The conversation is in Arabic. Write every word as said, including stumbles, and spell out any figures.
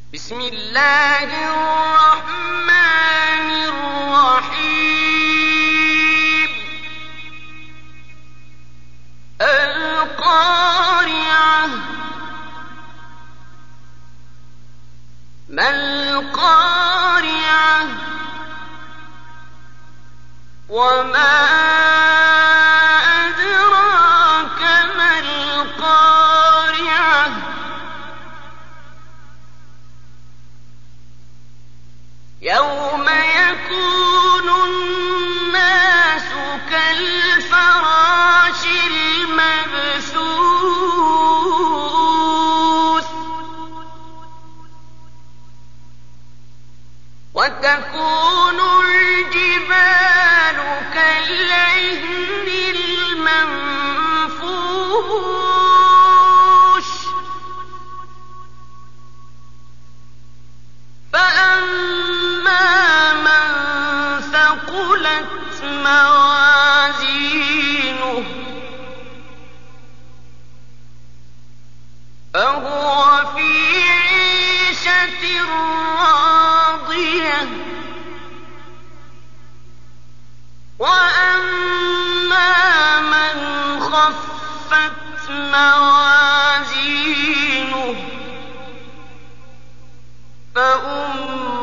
بسم الله الرحمن الرحيم القارعة ما القارعة وما أدراك ما القارعة يوم يكون الناس كالفراش المبثوث وتكون الجبال كالعهن المنفوش فأما من ثقلت موازينه فهو في عيشة راضية وأما من خفت موازينه فأمه